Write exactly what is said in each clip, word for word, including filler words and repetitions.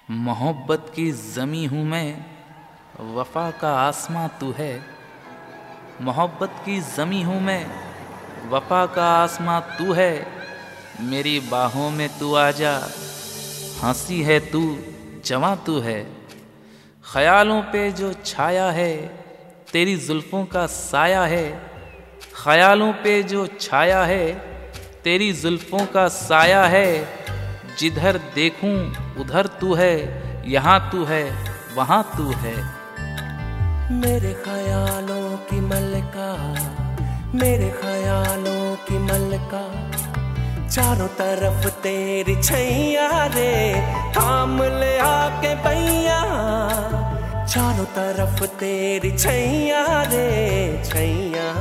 मोहब्बत की ज़मी हूँ मैं, वफ़ा का आसमां तू है। मोहब्बत की ज़मी हूँ मैं, वफ़ा का आसमां तू है। मेरी बाहों में तू आजा, हंसी है तू, जवां तू है। ख़यालों पे जो छाया है, तेरी जुल्फ़ों का साया है। ख़यालों पे जो छाया है, तेरी जुल्फ़ों का साया है। जिधर देखूं उधर तू है, यहाँ तू है, वहाँ तू है। मेरे ख्यालों की मलका, मेरे ख्यालों की मलका, चारों तरफ तेरी छैया रे, थाम ले आके पैया। चारों तरफ तेरी छैया रे, छैया।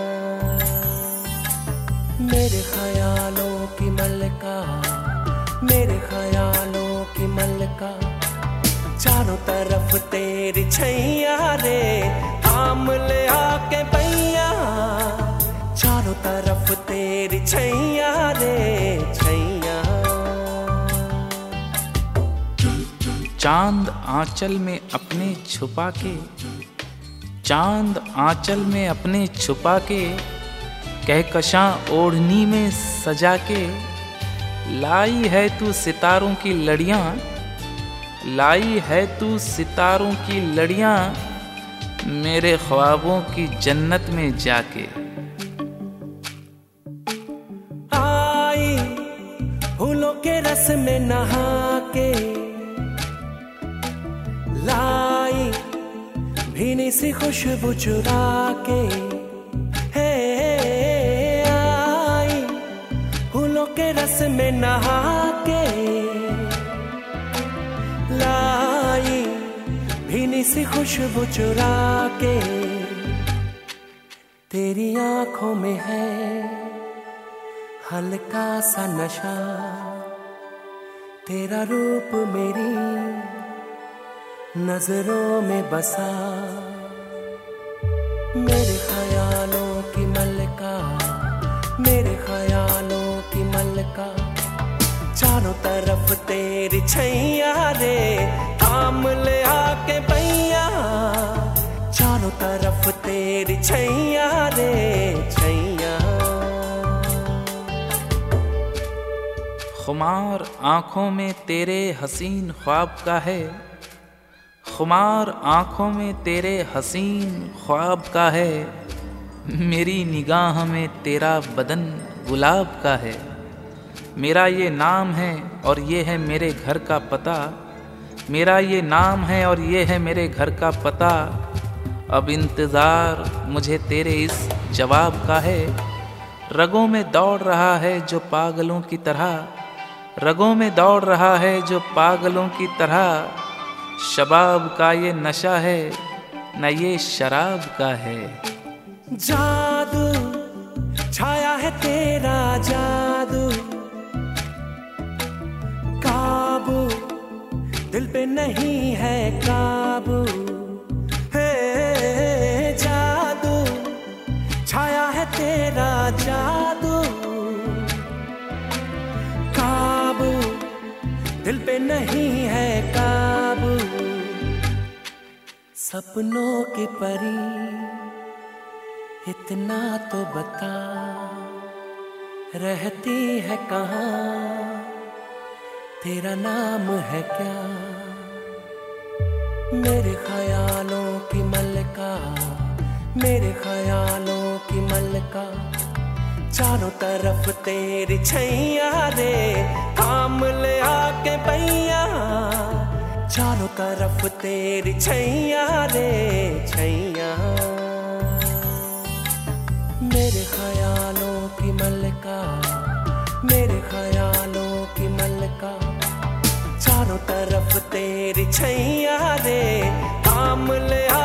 मेरे ख्यालों की मलका, मेरे ख्यालों की मलका, चारों तरफ तेरी छैया रे, थाम ले आके पैया। चारों तरफ तेरी छैया रे, छैया। चांद आंचल में अपने छुपा के, चांद आंचल में अपने छुपा के, कहकशां ओढ़नी में सजा के, लाई है तू सितारों की लड़ियां, लाई है तू सितारों की लड़ियां, मेरे ख्वाबों की जन्नत में जाके। आई फूलों के रस में नहा के, लाई भीनी सी खुशबू चुरा के, हे आई फूलों के रस में नहा के, लाई भीनी सी खुशबू चुरा के। तेरी आंखों में है हल्का सा नशा, तेरा रूप मेरी नजरों में बसा। मेरे ख्यालों की मलका, मेरे ख्यालों की मलका, चारों तरफ तेरी छैया रे, थाम ले आके पैया। चारों तरफ तेरी छैया रे, छैया। खुमार आँखों में तेरे हसीन ख्वाब का है, खुमार आँखों में तेरे हसीन ख्वाब का है। मेरी निगाह में तेरा बदन गुलाब का है। मेरा ये नाम है और ये है मेरे घर का पता, मेरा ये नाम है और ये है मेरे घर का पता। अब इंतज़ार मुझे तेरे इस जवाब का है। रगों में दौड़ रहा है जो पागलों की तरह, रगों में दौड़ रहा है जो पागलों की तरह। शबाब का ये नशा है, न ये शराब का है। जादू छाया है तेरा जादू, काबू दिल पे नहीं है काबू। है जादू छाया है तेरा जादू, काबू दिल पे नहीं है काबू। सपनों की परी इतना तो बता, रहती है कहाँ, तेरा नाम है क्या। मेरे ख्यालों की मलका, मेरे ख्यालों की मलका, चारों तरफ तेरी छैया रे, थाम ले आके पैया। चारों तरफ तेरी छैया रे, छैया। मेरे ख्यालों की मलका, मेरे ख्यालों की मलका, चारों तरफ तेरी छैया रे, थाम ले